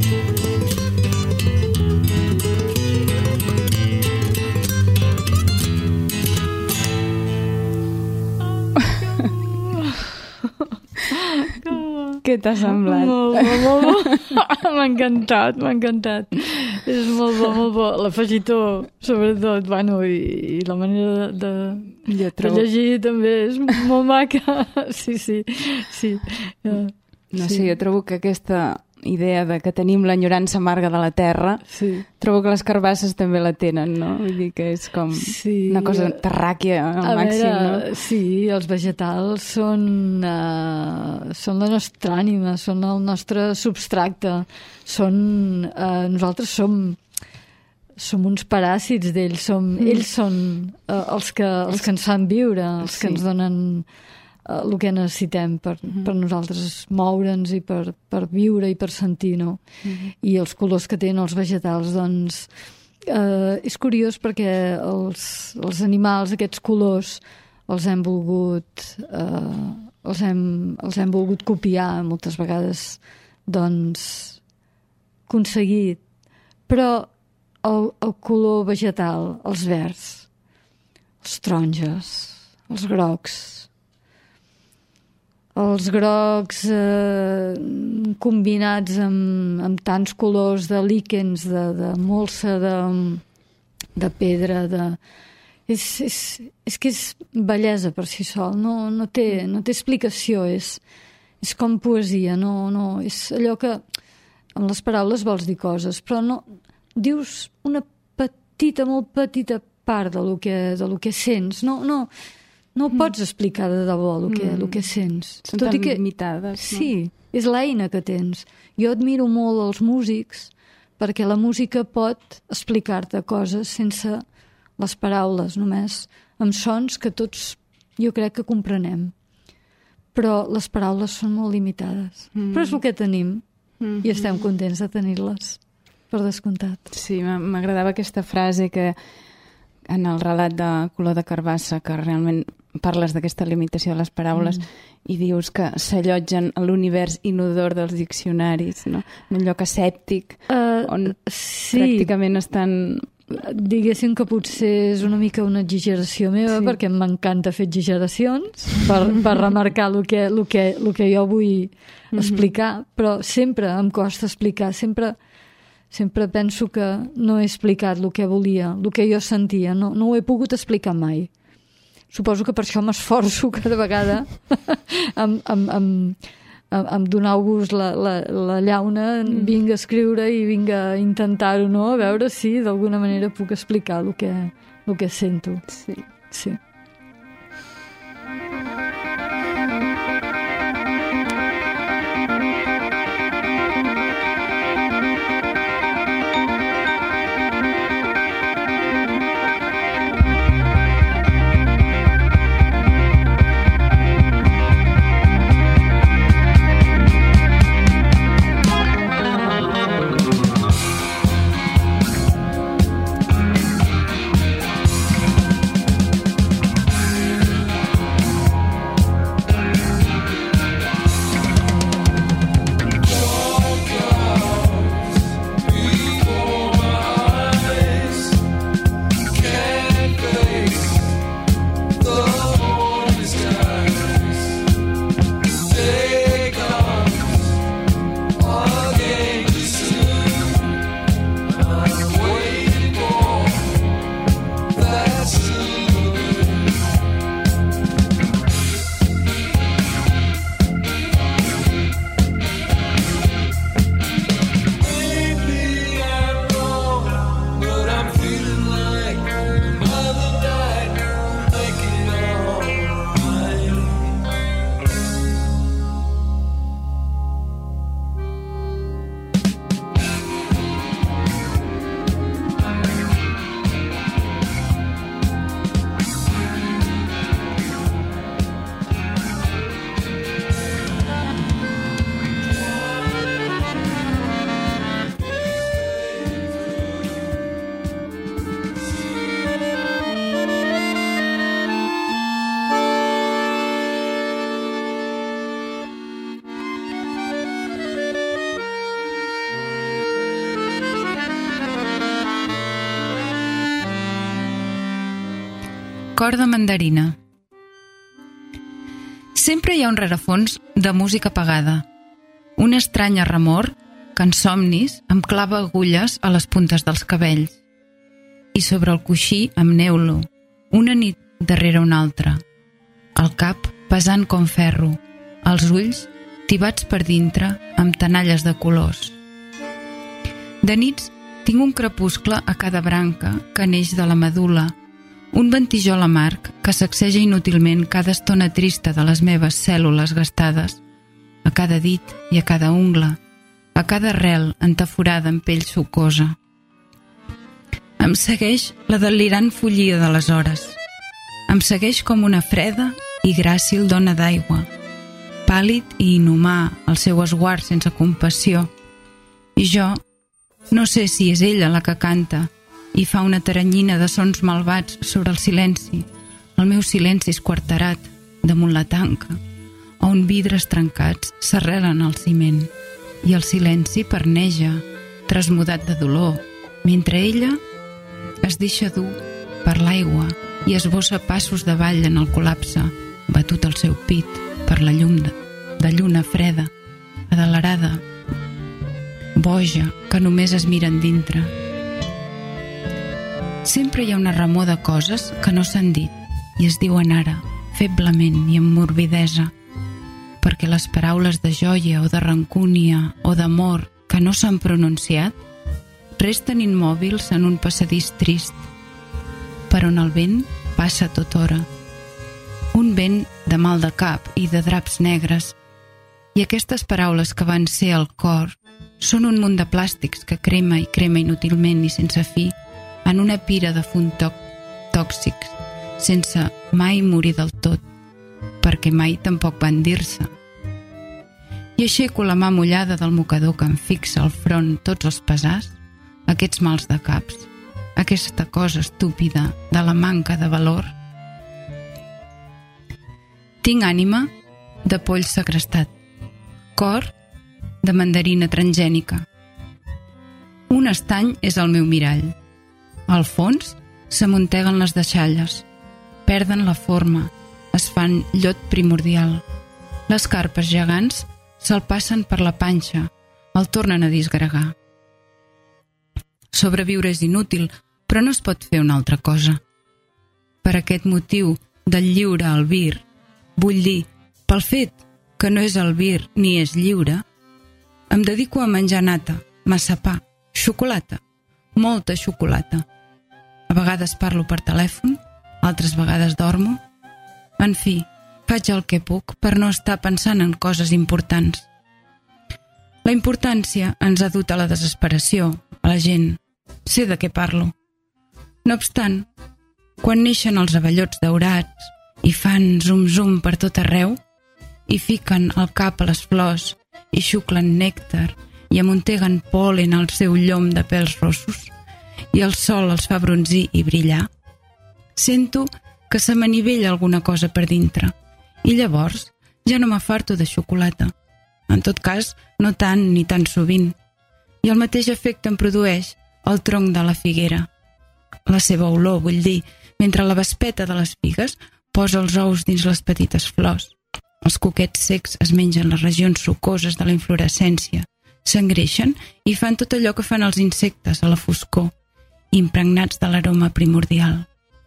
Què t'ha semblat? Molt bo, molt bo. M'ha encantat, m'ha encantat. És molt bo, molt bo. L'afegitó, sobretot, bueno, i, i la manera de, de, trobo... de llegir també és molt maca. Sí, sí, sí. Uh, no sí. sé, jo trobo que aquesta idea de que tenim l'enyorança amarga de la terra, sí. trobo que les carbasses també la tenen, no? Vull dir que és com sí. una cosa terràquia al a màxim, veure, no? Sí, els vegetals són, uh, són la nostra ànima, són el nostre substracte, són, uh, nosaltres som, som uns paràsits d'ells, som, mm. ells són uh, els, que, els que ens fan viure, els sí. que ens donen uh, el que necessitem per, mm. per nosaltres moure'ns i per, per viure i per sentir, no? Mm. I els colors que tenen els vegetals, doncs uh, és curiós perquè els, els animals, aquests colors, els hem volgut uh, els, hem, els hem volgut copiar moltes vegades, doncs aconseguit, però el, el color vegetal, els verds, els taronges, els grocs, els grocs eh, combinats amb, amb tants colors de líquens, de, de molsa, de, de pedra, de... És, és, és que és bellesa per si sol, no, no, té, no té explicació, és, és com poesia, no, no, és allò que amb les paraules vols dir coses, però no dius una petita, molt petita part de lo que, de lo que sents, no, no, no mm. pots explicar de debò el que, mm. que sents. Són tot tan i que, limitades, no? Sí, és l'eina que tens. Jo admiro molt els músics perquè la música pot explicar-te coses sense les paraules, només amb sons que tots jo crec que comprenem. Però les paraules són molt limitades. Mm. Però és el que tenim mm-hmm. i estem contents de tenir-les, per descomptat. Sí, m'agradava aquesta frase que en el relat de Color de Carbassa, que realment parles d'aquesta limitació de les paraules mm. i dius que s'allotgen a l'univers inodor dels diccionaris, no? En un lloc asèptic, uh, on sí. pràcticament estan... Diguéssim que potser és una mica una exageració meva, sí. perquè m'encanta fer exageracions per, per remarcar el que, el, que, el que jo vull explicar, mm-hmm. però sempre em costa explicar, sempre, sempre penso que no he explicat el que volia, el que jo sentia, no, no ho he pogut explicar mai. Suposo que per això m'esforço cada vegada amb, amb, amb, amb donar-vos la, la, la llauna, mm. vinc a escriure i vinc a intentar-ho, no? A veure si d'alguna manera puc explicar el que, el que sento. Sí. Sí. Cor de mandarina. Sempre hi ha un rerefons de música apagada. Una estranya remor que en somnis em clava agulles a les puntes dels cabells. I sobre el coixí em neulo, una nit darrere una altra. El cap pesant com ferro, els ulls tibats per dintre amb tenalles de colors. De nits tinc un crepuscle a cada branca que neix de la medul·la, un ventijol amarg que sacseja inútilment cada estona trista de les meves cèl·lules gastades, a cada dit i a cada ungla, a cada arrel entaforada en pell sucosa. Em segueix la delirant follia de les hores. Em segueix com una freda i gràcil dona d'aigua, pàl·lid i inhumà el seu esguard sense compassió. I jo no sé si és ella la que canta i fa una taranyina de sons malvats sobre el silenci, el meu silenci esquarterat damunt la tanca, on vidres trencats s'arrelen al ciment i el silenci perneja, trasmudat de dolor, mentre ella es deixa dur per l'aigua i esbossa passos de ball en el col·lapse, batut al seu pit per la llum de, de lluna freda, adelerada, boja, que només es miren dintre. Sempre hi ha una remor de coses que no s'han dit i es diuen ara, feblement i amb morbidesa, perquè les paraules de joia o de rancúnia o d'amor que no s'han pronunciat resten immòbils en un passadís trist, per on el vent passa tota hora. Un vent de mal de cap i de draps negres. I aquestes paraules que van ser al cor són un munt de plàstics que crema i crema inútilment i sense fi en una pira de fum tòxics, sense mai morir del tot, perquè mai tampoc van dir-se. I aixeco la mà mullada del mocador que em fixa al front tots els pesars, aquests mals de caps, aquesta cosa estúpida de la manca de valor. Tinc ànima de poll segrestat, cor de mandarina transgènica. Un estany és el meu mirall. Al fons s'amunteguen les deixalles, perden la forma, es fan llot primordial. Les carpes gegants se'l passen per la panxa, el tornen a disgregar. Sobreviure és inútil, però no es pot fer una altra cosa. Per aquest motiu del lliure albir, vull dir, pel fet que no és albir ni és lliure, em dedico a menjar nata, massapà, xocolata, molta xocolata. A vegades parlo per telèfon, altres vegades dormo. En fi, faig el que puc per no estar pensant en coses importants. La importància ens ha dut a la desesperació, a la gent. Sé de què parlo. No obstant, quan neixen els avellots daurats i fan zum-zum per tot arreu i fiquen el cap a les flors i xuclen nèctar i amunteguen pol·len al seu llom de pèls rossos i el sol els fa bronzir i brillar, sento que se m'anivella alguna cosa per dintre i llavors ja no m'afarto de xocolata. En tot cas, no tant ni tan sovint. I el mateix efecte em produeix el tronc de la figuera. La seva olor, vull dir, mentre la vespeta de les figues posa els ous dins les petites flors. Els coquets secs es mengen les regions sucoses de la inflorescència, s'engreixen i fan tot allò que fan els insectes a la foscor, impregnats de l'aroma primordial.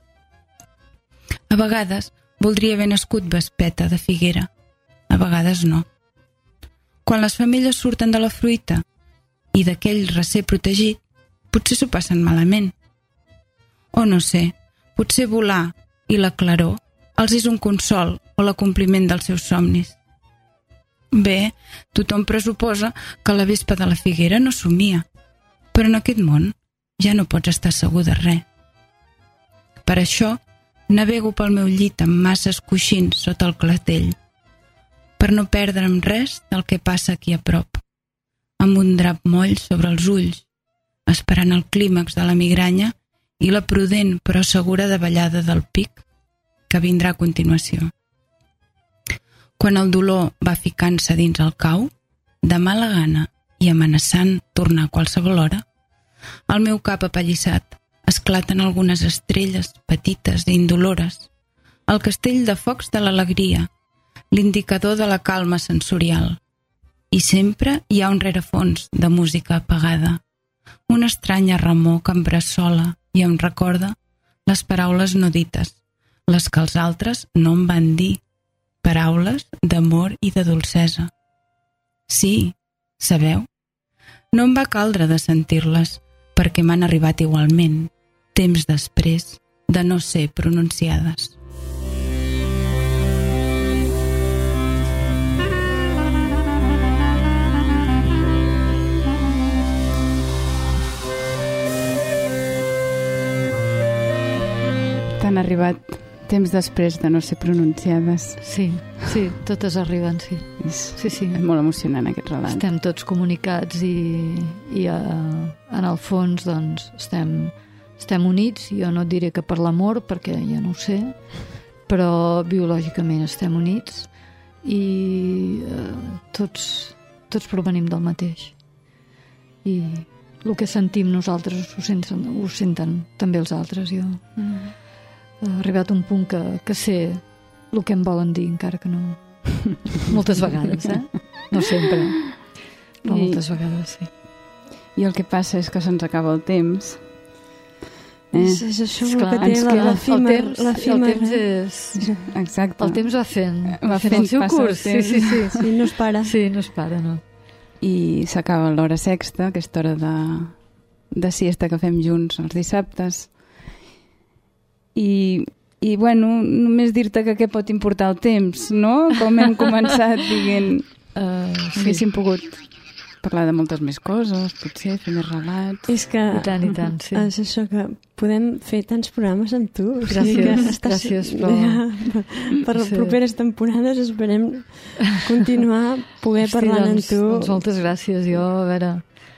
A vegades voldria haver nascut vespeta de figuera, a vegades no. Quan les femelles surten de la fruita i d'aquell recer protegit, potser s'ho passen malament. O no sé, potser volar i la claror els és un consol o l'acompliment dels seus somnis. Bé, tothom pressuposa que la vespa de la figuera no somia, però en aquest món ja no pots estar segur de res. Per això navego pel meu llit amb masses coixins sota el clatell, per no perdre'm res del que passa aquí a prop, amb un drap moll sobre els ulls, esperant el clímax de la migranya i la prudent però segura davallada del pic que vindrà a continuació. Quan el dolor va ficant-se dins el cau, de mala gana i amenaçant tornar a qualsevol hora, al meu cap apallissat esclaten algunes estrelles petites i indolores, el castell de focs de l'alegria, l'indicador de la calma sensorial, i sempre hi ha un rerefons de música apagada, una estranya remor que em bressola i em recorda les paraules no dites, les que els altres no em van dir, paraules d'amor i de dolcesa. Sí, sabeu? No em va caldre de sentir-les perquè m'han arribat igualment, temps després de no ser pronunciades. han arribat temps després de no ser pronunciades. Sí, sí, totes arriben, sí. Sí, sí. És molt emocionant aquest relat. Estem tots comunicats i, i a, en el fons doncs, estem, estem units. Jo no et diré que per l'amor, perquè ja no ho sé, però biològicament estem units i eh, tots, tots provenim del mateix. I el que sentim nosaltres ho senten, ho senten també els altres. Jo mm. he arribat a un punt que, que sé el que em volen dir, encara que no... Moltes vegades, eh? No sempre, però I, moltes vegades, sí. I el que passa és que se'ns acaba el temps. Eh? És, és això Esclar, que té l'efímer. El temps és... Exacte. El temps va fent, va fent, fent el seu curs. El sí, sí, sí. Sí, no es para. Sí, no es para, no. I s'acaba l'hora sexta, aquesta hora de, de siesta que fem junts els dissabtes. I, i bueno, només dir-te que què pot importar el temps, no? Com hem començat dient uh, sí. haguéssim pogut parlar de moltes més coses, potser fer més relats. És que I tant, i tant, sí. És això que podem fer tants programes amb tu. O gràcies, sigui que estàs, gràcies. Però... Ja, per les sí. properes temporades esperem continuar poder Hosti, parlar doncs, amb tu. Doncs moltes gràcies. Jo, a veure,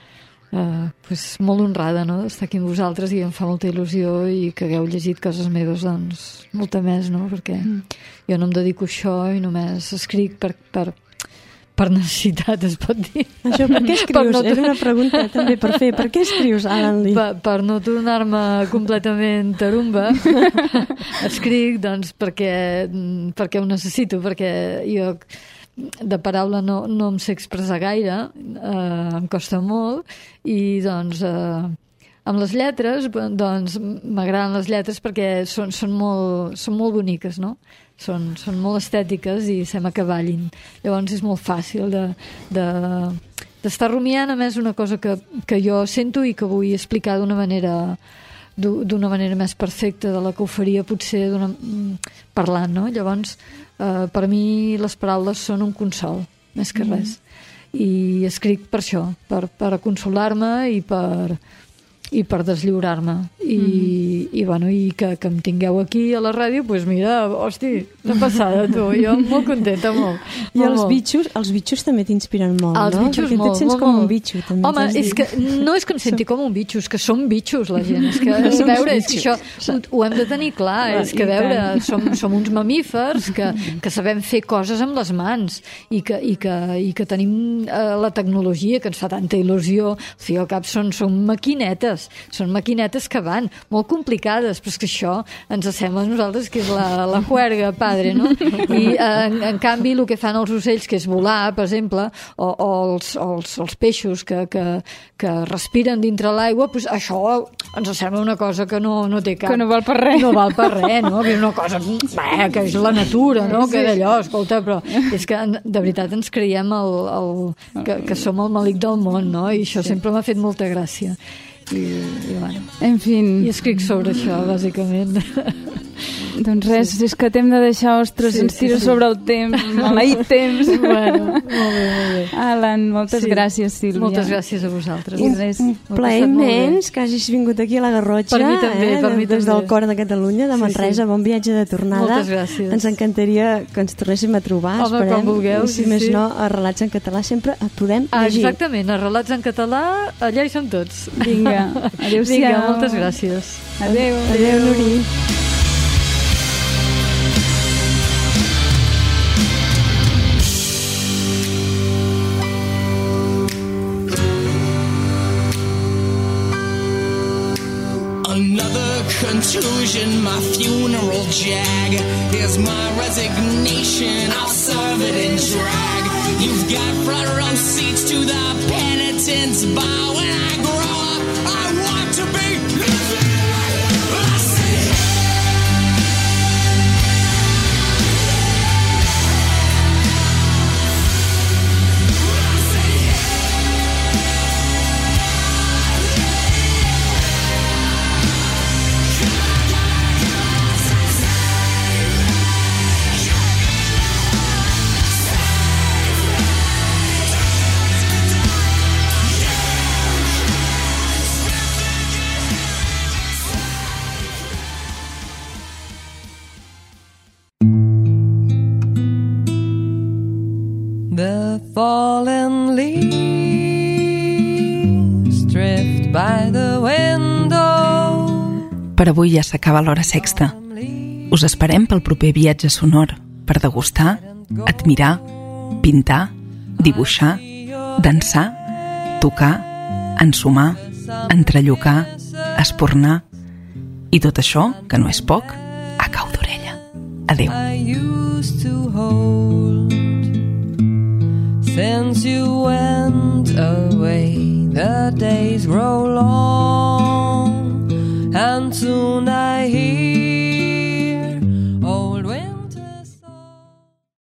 uh, pues, molt honrada, no?, d'estar aquí amb vosaltres i em fa molta il·lusió i que hagueu llegit coses meves, doncs, molta més, no?, perquè mm. jo no em dedico a això i només escric per... per per necessitat, es pot dir. Això, per què escrius? Per no... Era una pregunta també per fer. Per què escrius, Alan Lee? Per, per no tornar-me completament tarumba, escric, doncs, perquè, perquè ho necessito, perquè jo de paraula no, no em sé expressar gaire, eh, em costa molt, i doncs... Eh, amb les lletres, doncs m'agraden les lletres perquè són, són, molt, són molt boniques, no? Són, són molt estètiques i sembla que ballin. Llavors és molt fàcil de, de, d'estar rumiant, a més, una cosa que, que jo sento i que vull explicar d'una manera d'una manera més perfecta de la que ho faria potser d'una, parlant, no? Llavors, eh, per mi les paraules són un consol, més que res. Mm. I escric per això, per, per consolar-me i per... i per deslliurar-me i, mm. i, bueno, i que, que em tingueu aquí a la ràdio, doncs pues mira, hosti, una passada, tu, jo molt contenta, molt. I molt, els molt. bitxos, els bitxos també t'inspiren molt, els no? Bitxos, perquè molt, tu et sents molt, com molt. un bitxo, també. Home, és que no és que em senti com un bitxo, és que som bitxos, la gent, és que, és veure, és que això ho, ho hem de tenir clar, és que veure, som, som uns mamífers que, que sabem fer coses amb les mans i que, i que, i que tenim eh, la tecnologia que ens fa tanta il·lusió, o sigui, al cap són, són maquinetes, són maquinetes que van, molt complicades, però és que això ens sembla a nosaltres que és la, la juerga, padre, no? I en, en canvi el que fan els ocells, que és volar, per exemple, o, o, els, o els, els peixos que, que, que respiren dintre l'aigua, doncs això ens sembla una cosa que no, no té cap... Que no val per res. No val per res, no? Que és una cosa... Bé, que és la natura, no? Que d'allò, escolta, però és que de veritat ens creiem el, el, que, que som el malic del món, no? I això sempre m'ha fet molta gràcia. I, i, bueno, en fi, i escric sobre això, bàsicament. Doncs res, sí. És que t'hem de deixar, ostres, sí, ens tira sí, sí. sobre el temps, maleït temps. Bueno, molt bé, molt bé. Alan, moltes sí. gràcies, Sílvia. Moltes gràcies a vosaltres. Un, res, un plaer immens que hagis vingut aquí a la Garrotxa, per mi també, eh, per mi des també. del cor de Catalunya, de Manresa, sí, sí. Bon viatge de tornada. Moltes gràcies. Ens encantaria que ens tornéssim a trobar, home, esperem. Quan vulgueu, I si sí, més sí. no, a Relats en Català sempre et podem ah, llegir. Exactament, a Relats en Català, allà hi som tots. Vinga, adéu-siau. Vinga, moltes gràcies. Adéu. Adéu, Nuri. Another contusion, my funeral jag. Here's my resignation, I'll serve it in drag. You've got front row seats to the penitent's bar. When I grow up, I want to be living. I say, by the window. Per avui ja s'acaba l'Hora Sexta. Us esperem pel proper viatge sonor per degustar, admirar, pintar, dibuixar, dansar, tocar, ensumar, entrellocar, espornar i tot això, que no és poc, a cau d'orella. Adéu. I used to hold since you went away. The days grow long.